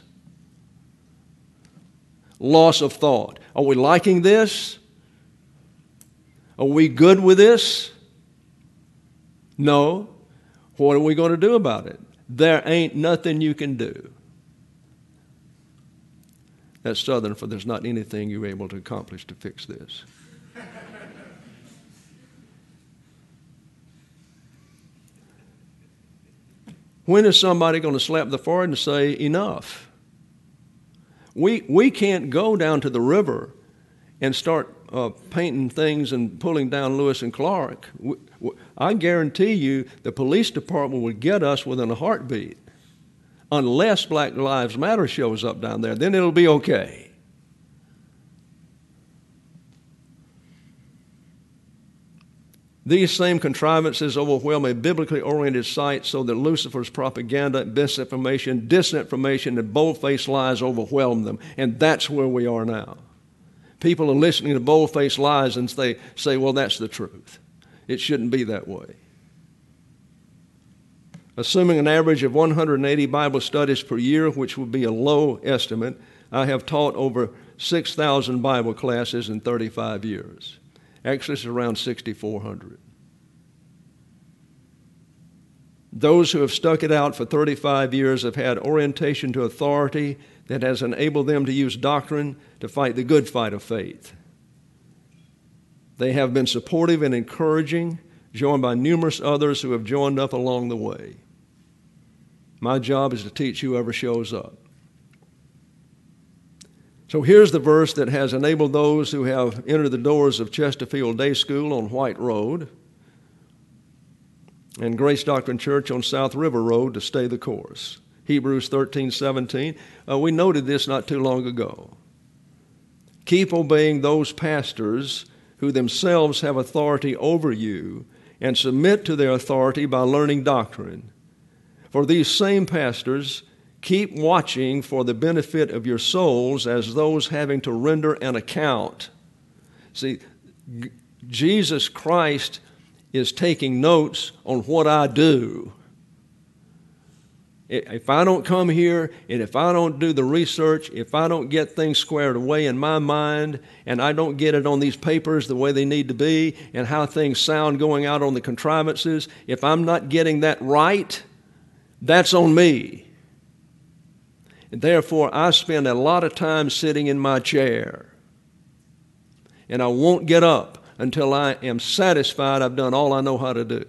Loss of thought. Are we liking this? Are we good with this? No. What are we going to do about it? There ain't nothing you can do. That's Southern for there's not anything you're able to accomplish to fix this. When is somebody going to slap the forehead and say, enough? We can't go down to the river and start painting things and pulling down Lewis and Clark. I guarantee you the police department would get us within a heartbeat. Unless Black Lives Matter shows up down there, then it'll be okay. These same contrivances overwhelm a biblically oriented site so that Lucifer's propaganda, disinformation, and bold-faced lies overwhelm them. And that's where we are now. People are listening to bold-faced lies and they say, well, that's the truth. It shouldn't be that way. Assuming an average of 180 Bible studies per year, which would be a low estimate, I have taught over 6,000 Bible classes in 35 years. Actually, it's around 6,400. Those who have stuck it out for 35 years have had orientation to authority that has enabled them to use doctrine to fight the good fight of faith. They have been supportive and encouraging, joined by numerous others who have joined up along the way. My job is to teach whoever shows up. So here's the verse that has enabled those who have entered the doors of Chesterfield Day School on White Road and Grace Doctrine Church on South River Road to stay the course. Hebrews 13:17. We noted this not too long ago. Keep obeying those pastors who themselves have authority over you and submit to their authority by learning doctrine. For these same pastors keep watching for the benefit of your souls as those having to render an account. See, Jesus Christ is taking notes on what I do. If I don't come here and if I don't do the research, if I don't get things squared away in my mind and I don't get it on these papers the way they need to be and how things sound going out on the contrivances, if I'm not getting that right, that's on me. And therefore, I spend a lot of time sitting in my chair. And I won't get up until I am satisfied I've done all I know how to do.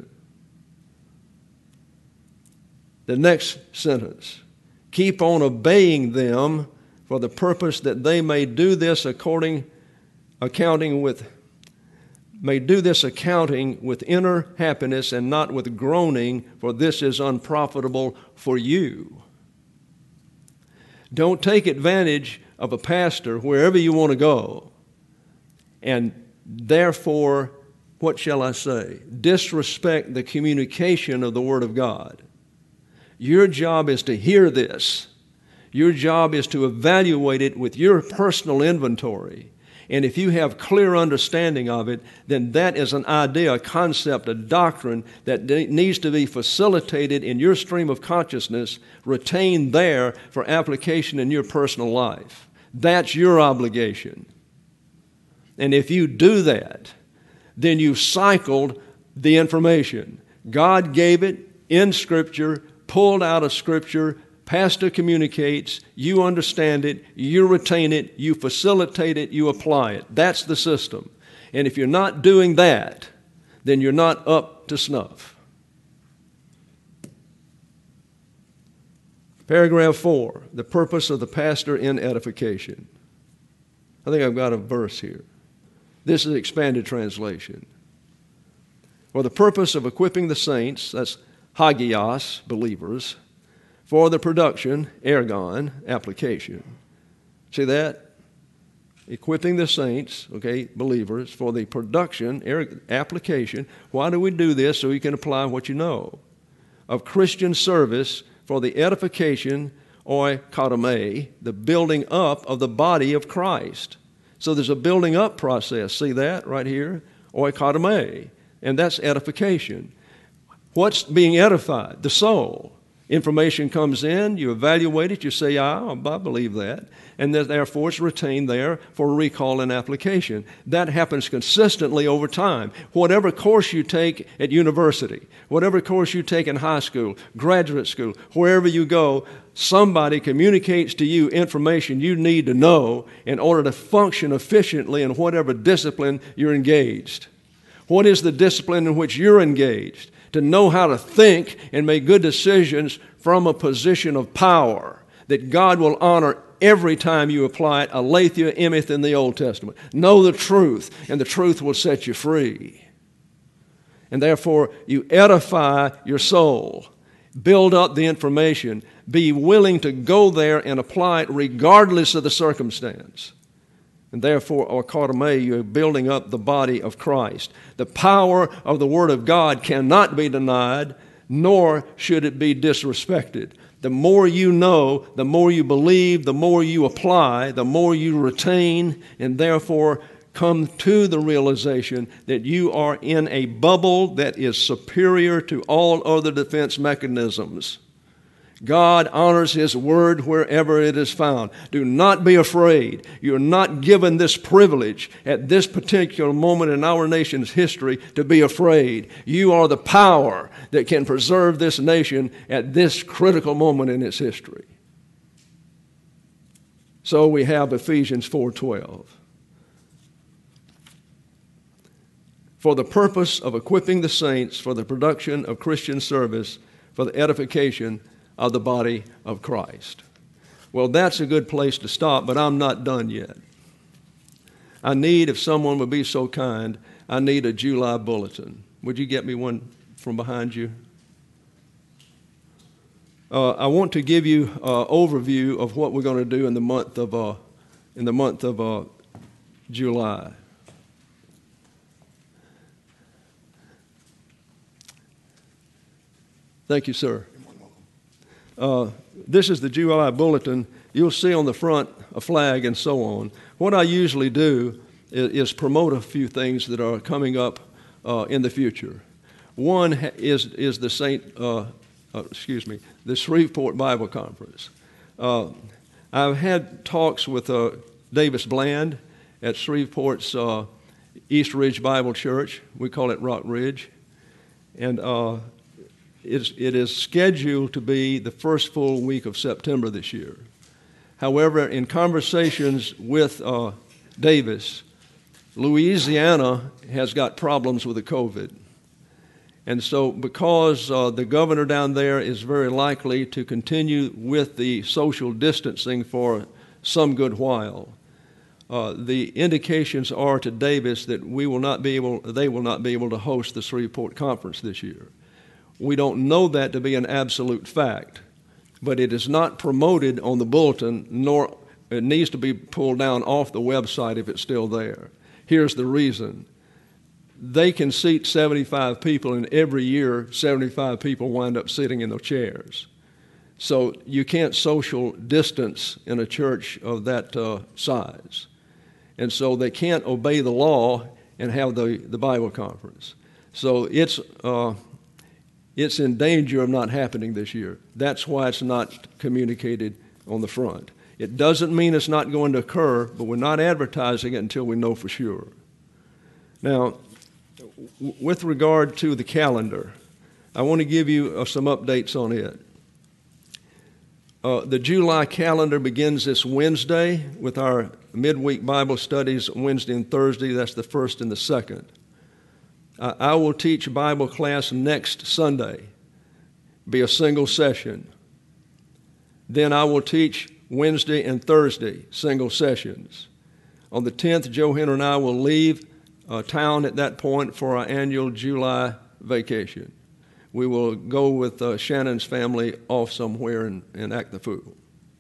The next sentence, keep on obeying them for the purpose that they may do this accounting with inner happiness and not with groaning, for this is unprofitable for you. Don't take advantage of a pastor wherever you want to go and therefore, what shall I say, disrespect the communication of the Word of God. Your job is to hear this. Your job is to evaluate it with your personal inventory. And if you have clear understanding of it, then that is an idea, a concept, a doctrine that needs to be facilitated in your stream of consciousness, retained there for application in your personal life. That's your obligation. And if you do that, then you've cycled the information. God gave it in Scripture, pulled out of Scripture, pastor communicates, you understand it, you retain it, you facilitate it, you apply it. That's the system. And if you're not doing that, then you're not up to snuff. Paragraph 4, the purpose of the pastor in edification. I think I've got a verse here. This is expanded translation. For the purpose of equipping the saints, that's hagios, believers, for the production, ergon, application. See that? Equipping the saints, okay, believers, for the production, application. Why do we do this? So you can apply what you know. Of Christian service for the edification, oikotomai, the building up of the body of Christ. So there's a building up process. See that right here? Oikotomai. And that's edification. What's being edified? The soul. Information comes in, you evaluate it, you say, I believe that. And therefore it's retained there for recall and application. That happens consistently over time. Whatever course you take at university, whatever course you take in high school, graduate school, wherever you go, somebody communicates to you information you need to know in order to function efficiently in whatever discipline you're engaged. What is the discipline in which you're engaged? To know how to think and make good decisions from a position of power that God will honor every time you apply it, aletheia emeth in the Old Testament. Know the truth, and the truth will set you free. And therefore, you edify your soul. Build up the information. Be willing to go there and apply it regardless of the circumstance. And therefore, oikotomai, you're building up the body of Christ. The power of the Word of God cannot be denied, nor should it be disrespected. The more you know, the more you believe, the more you apply, the more you retain, and therefore come to the realization that you are in a bubble that is superior to all other defense mechanisms. God honors His Word wherever it is found. Do not be afraid. You're not given this privilege at this particular moment in our nation's history to be afraid. You are the power that can preserve this nation at this critical moment in its history. So we have Ephesians 4:12. For the purpose of equipping the saints for the production of Christian service, for the edification of the body of Christ. Well, that's a good place to stop, but I'm not done yet. I need, if someone would be so kind, I need a July bulletin. Would you get me one from behind you? I want to give you an overview of what we're going to do in the month of July. Thank you, sir. This is the July bulletin. You'll see on the front a flag and so on. What I usually do is promote a few things that are coming up in the future. One is the the Shreveport Bible Conference. I've had talks with Davis Bland at Shreveport's East Ridge Bible Church. We call it Rock Ridge. And it is scheduled to be the first full week of September this year. However, in conversations with Davis, Louisiana has got problems with the COVID. And so because the governor down there is very likely to continue with the social distancing for some good while, the indications are to Davis that they will not be able to host the Shreveport Conference this year. We don't know that to be an absolute fact, but it is not promoted on the bulletin, nor it needs to be pulled down off the website if it's still there. Here's the reason. They can seat 75 people, and every year 75 people wind up sitting in those chairs. So you can't social distance in a church of that size. And so they can't obey the law and have the Bible conference. So it's in danger of not happening this year. That's why it's not communicated on the front. It doesn't mean it's not going to occur, but we're not advertising it until we know for sure. Now, with regard to the calendar, I want to give you some updates on it. The July calendar begins this Wednesday with our midweek Bible studies Wednesday and Thursday. That's the 1st and the 2nd. I will teach Bible class next Sunday, be a single session. Then I will teach Wednesday and Thursday, single sessions. On the 10th, Joe Henry and I will leave town at that point for our annual July vacation. We will go with Shannon's family off somewhere and act the fool.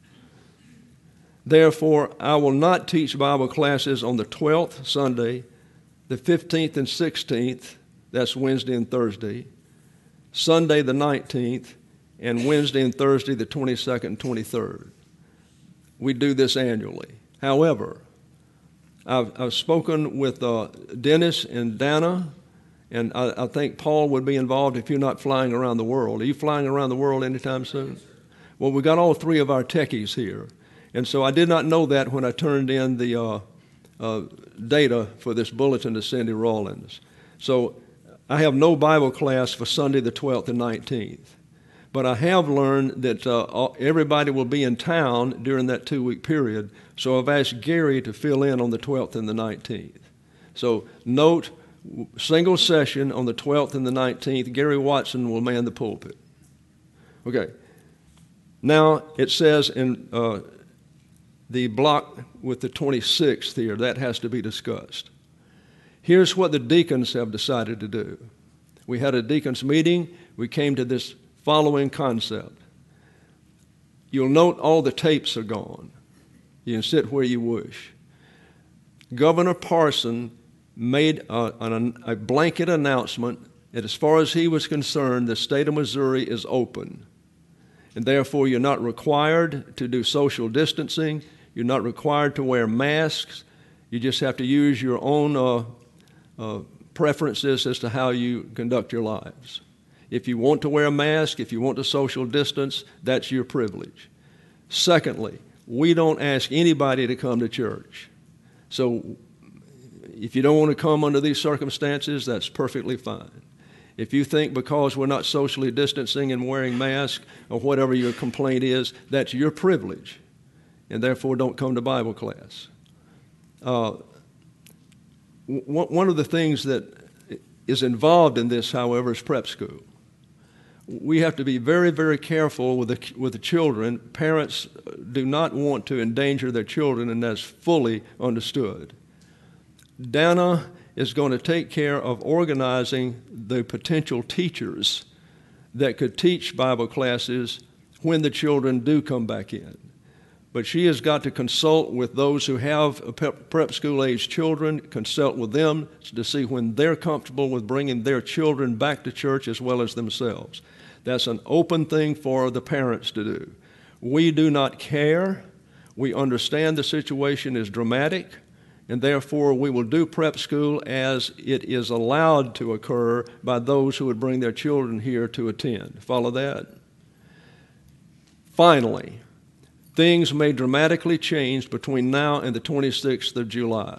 Therefore, I will not teach Bible classes on the 12th, Sunday, the 15th and 16th, that's Wednesday and Thursday, Sunday the 19th, and Wednesday and Thursday the 22nd and 23rd. We do this annually. However, I've spoken with Dennis and Dana, and I think Paul would be involved if you're not flying around the world. Are you flying around the world anytime soon? Well, we got all three of our techies here. And so I did not know that when I turned in the data for this bulletin to Cindy Rawlins. So I have no Bible class for Sunday the 12th and 19th. But I have learned that everybody will be in town during that 2-week period, so I've asked Gary to fill in on the 12th and the 19th. So note, single session on the 12th and the 19th. Gary Watson will man the pulpit. Okay. Now it says in the block with the 26th here, that has to be discussed. Here's what the deacons have decided to do. We had a deacons meeting. We came to this following concept. You'll note all the tapes are gone. You can sit where you wish. Governor Parson made a blanket announcement that as far as he was concerned, the state of Missouri is open. And therefore, you're not required to do social distancing. You're not required to wear masks. You just have to use your own preferences as to how you conduct your lives. If you want to wear a mask, if you want to social distance, that's your privilege. Secondly, we don't ask anybody to come to church. So if you don't want to come under these circumstances, that's perfectly fine. If you think because we're not socially distancing and wearing masks or whatever your complaint is, that's your privilege, and therefore don't come to Bible class. One of the things that is involved in this, however, is prep school. We have to be very, very careful with the children. Parents do not want to endanger their children, and that's fully understood. Dana is going to take care of organizing the potential teachers that could teach Bible classes when the children do come back in. But she has got to consult with those who have prep school-age children, consult with them to see when they're comfortable with bringing their children back to church as well as themselves. That's an open thing for the parents to do. We do not care. We understand the situation is dramatic, and therefore we will do prep school as it is allowed to occur by those who would bring their children here to attend. Follow that? Finally, things may dramatically change between now and the 26th of July.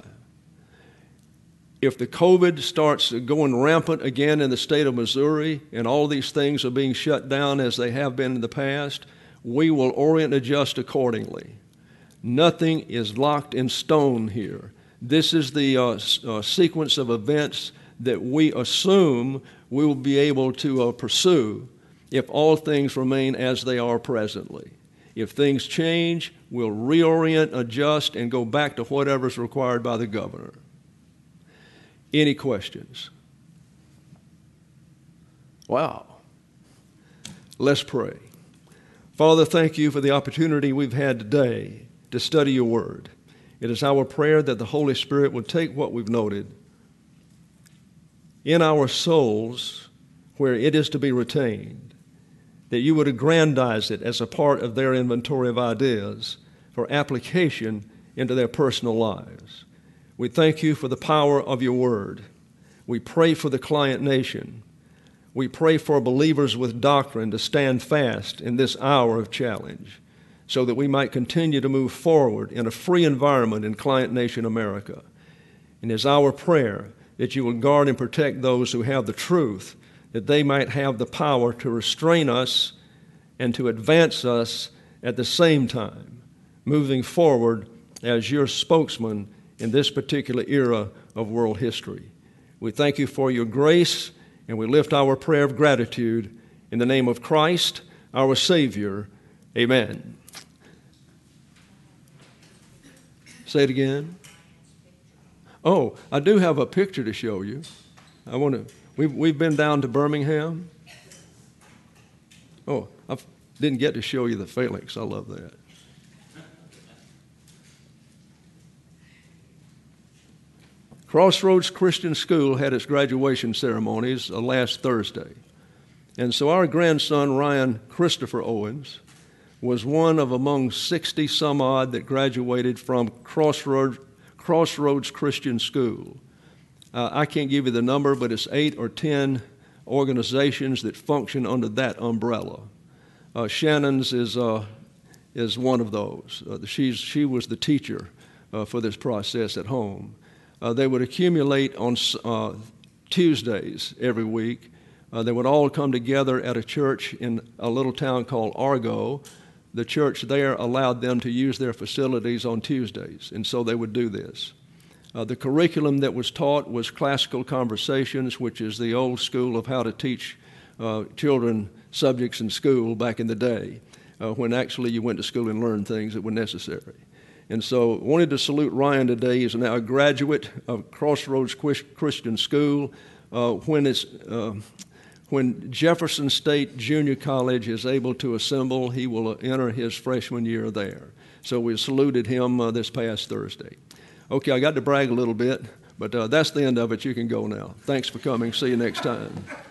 If the COVID starts going rampant again in the state of Missouri and all these things are being shut down as they have been in the past, we will orient and adjust accordingly. Nothing is locked in stone here. This is the sequence of events that we assume we will be able to pursue if all things remain as they are presently. If things change, we'll reorient, adjust, and go back to whatever is required by the governor. Any questions? Wow. Let's pray. Father, thank you for the opportunity we've had today to study your word. It is our prayer that the Holy Spirit would take what we've noted in our souls where it is to be retained, that you would aggrandize it as a part of their inventory of ideas for application into their personal lives. We thank you for the power of your word. We pray for the client nation. We pray for believers with doctrine to stand fast in this hour of challenge so that we might continue to move forward in a free environment in client nation America. And it's our prayer that you will guard and protect those who have the truth, that they might have the power to restrain us and to advance us at the same time, moving forward as your spokesman in this particular era of world history. We thank you for your grace, and we lift our prayer of gratitude in the name of Christ, our Savior. Amen. Say it again. Oh, I do have a picture to show you. We've been down to Birmingham. Oh, I didn't get to show you the Felix. I love that. Crossroads Christian School had its graduation ceremonies last Thursday. And so our grandson, Ryan Christopher Owens, was one of among 60 some odd that graduated from Crossroads Christian School. I can't give you the number, but it's 8 or 10 organizations that function under that umbrella. Shannon's is one of those. She was the teacher for this process at home. They would accumulate on Tuesdays every week. They would all come together at a church in a little town called Argo. The church there allowed them to use their facilities on Tuesdays, and so they would do this. The curriculum that was taught was classical conversations, which is the old school of how to teach children subjects in school back in the day, when actually you went to school and learned things that were necessary. And so I wanted to salute Ryan today. He's now a graduate of Crossroads Christian School. When Jefferson State Junior College is able to assemble, he will enter his freshman year there. So we saluted him this past Thursday. Okay, I got to brag a little bit, but that's the end of it. You can go now. Thanks for coming. See you next time.